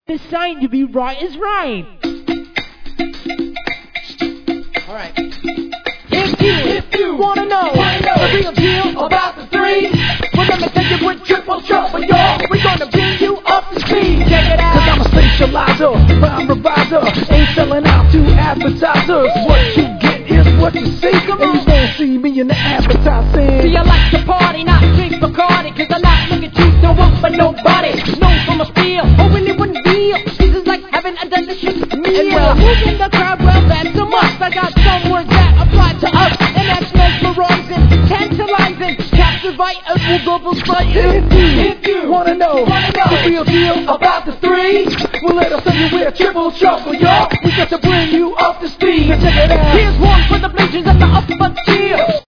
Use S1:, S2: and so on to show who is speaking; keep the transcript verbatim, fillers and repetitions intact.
S1: The sign to be right is right.
S2: Alright.
S3: If you, if you wanna know, wanna know the real deal about the three, well let me tell you with triple trouble, y'all. We're gonna bring you up to speed. Check it out.
S2: Cause I'm a socializer, rhyme reviser, ain't selling out to advertisers. What you get is what you see, and you won't see me in the advertising.
S3: See, I like to party, not drink Bacardi, cause I'm not looking cheap, don't work for nobody. Known for my steel, oh really wouldn't deal. This is like having a delicious meal.
S1: And well, moving the crowd, well that's a must. I got some words that apply to us, and that's mesmerizing, tantalizing, captivate us will double strike.
S2: If you, if you wanna know, wanna know the real deal about the three, well let us tell you we're triple trouble, y'all. We got to bring you up to speed. Now check it out.
S3: Here's one for the bleachers and the upper tier.